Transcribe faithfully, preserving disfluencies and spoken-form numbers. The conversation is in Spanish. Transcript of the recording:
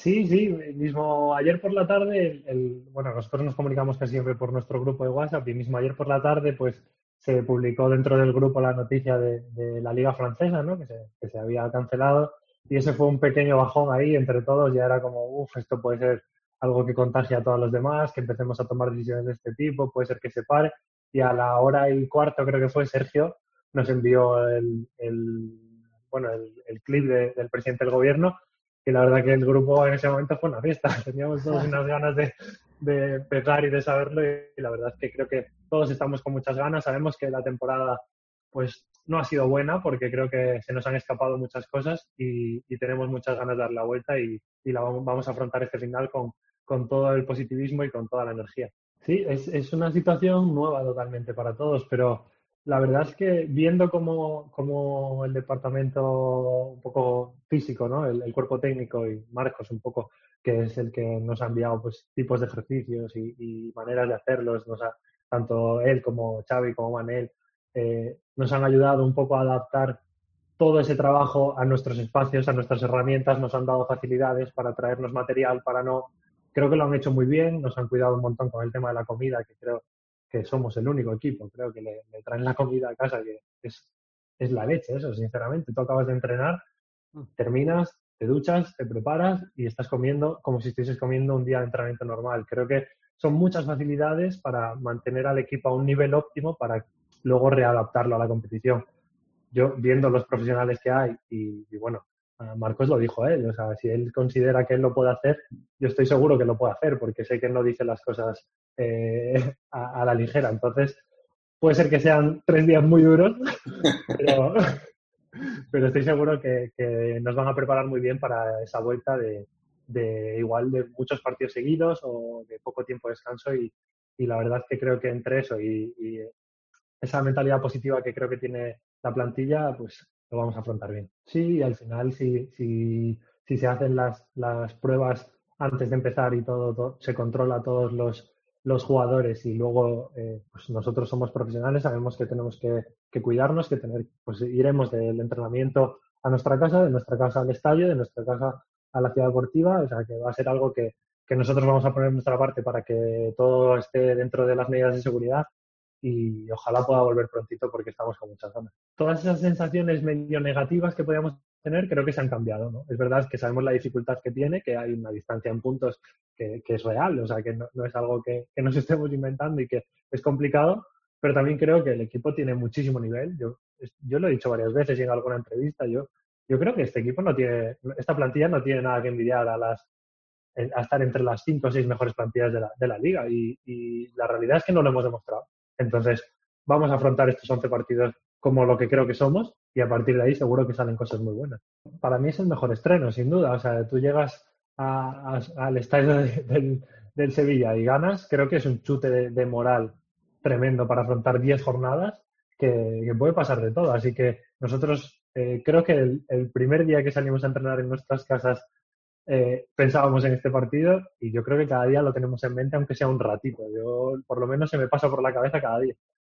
Sí, sí, mismo ayer por la tarde, el, el- bueno, nosotros nos comunicamos casi siempre por nuestro grupo de WhatsApp y mismo ayer por la tarde, pues se publicó dentro del grupo la noticia de, de la Liga Francesa, ¿no? Que se, que se había cancelado y ese fue un pequeño bajón ahí entre todos, ya era como, uff, esto puede ser algo que contagie a todos los demás, que empecemos a tomar decisiones de este tipo, puede ser que se pare y a la hora y cuarto creo que fue Sergio nos envió el, el bueno, el, el clip de- del presidente del gobierno y la verdad que el grupo en ese momento fue una fiesta. Teníamos todos unas ganas de, de empezar y de saberlo y la verdad es que creo que todos estamos con muchas ganas. Sabemos que la temporada pues no ha sido buena porque creo que se nos han escapado muchas cosas y, y tenemos muchas ganas de dar la vuelta y, y la vamos, vamos, a afrontar este final con, con todo el positivismo y con toda la energía. Sí, es, es una situación nueva totalmente para todos, pero la verdad es que viendo cómo, cómo el departamento un poco físico, ¿no? El, el cuerpo técnico y Marcos un poco, que es el que nos ha enviado pues, tipos de ejercicios y, y maneras de hacerlos, nos ha, tanto él como Xavi como Manel, eh, nos han ayudado un poco a adaptar todo ese trabajo a nuestros espacios, a nuestras herramientas, nos han dado facilidades para traernos material, para no... Creo que lo han hecho muy bien, nos han cuidado un montón con el tema de la comida, que creo que somos el único equipo, creo que le, le traen la comida a casa, que es, es la leche eso, sinceramente. Tú acabas de entrenar, terminas, te duchas, te preparas y estás comiendo como si estuvieses comiendo un día de entrenamiento normal. Creo que son muchas facilidades para mantener al equipo a un nivel óptimo para luego readaptarlo a la competición. Yo viendo los profesionales que hay y, y bueno, Marcos lo dijo él, o sea, si él considera que él lo puede hacer, yo estoy seguro que lo puede hacer porque sé que no dice las cosas eh, a, a la ligera. Entonces, puede ser que sean tres días muy duros, pero, pero estoy seguro que, que, nos van a preparar muy bien para esa vuelta de, de igual de muchos partidos seguidos o de poco tiempo de descanso y, y la verdad es que creo que entre eso y, y esa mentalidad positiva que creo que tiene la plantilla, pues lo vamos a afrontar bien. Sí, y al final, si, si, si se hacen las, las pruebas antes de empezar y todo, todo se controla a todos los, los jugadores y luego eh, pues nosotros somos profesionales, sabemos que tenemos que, que cuidarnos, que tener, pues iremos del entrenamiento a nuestra casa, de nuestra casa al estadio, de nuestra casa a la ciudad deportiva, o sea que va a ser algo que, que nosotros vamos a poner nuestra parte para que todo esté dentro de las medidas de seguridad y ojalá pueda volver prontito porque estamos con muchas ganas. Todas esas sensaciones medio negativas que podíamos tener creo que se han cambiado, ¿no? Es verdad que sabemos la dificultad que tiene, que hay una distancia en puntos que, que es real, o sea, que no, no es algo que, que, nos estemos inventando y que es complicado, pero también creo que el equipo tiene muchísimo nivel. Yo, yo lo he dicho varias veces y en alguna entrevista, yo, yo creo que este equipo no tiene, esta plantilla no tiene nada que envidiar a las a estar entre las cinco o seis mejores plantillas de la, de la liga y, y, la realidad es que no lo hemos demostrado. Entonces, vamos a afrontar estos once partidos como lo que creo que somos y a partir de ahí seguro que salen cosas muy buenas. Para mí es el mejor estreno, sin duda. O sea, tú llegas a, a, al estadio de, del, del Sevilla y ganas, creo que es un chute de, de moral tremendo para afrontar diez jornadas que, que, puede pasar de todo. Así que nosotros eh, creo que el, el primer día que salimos a entrenar en nuestras casas eh, pensábamos en este partido y yo creo que cada día lo tenemos en mente, aunque sea un ratito. Yo, por lo menos, se me pasa por la cabeza cada día.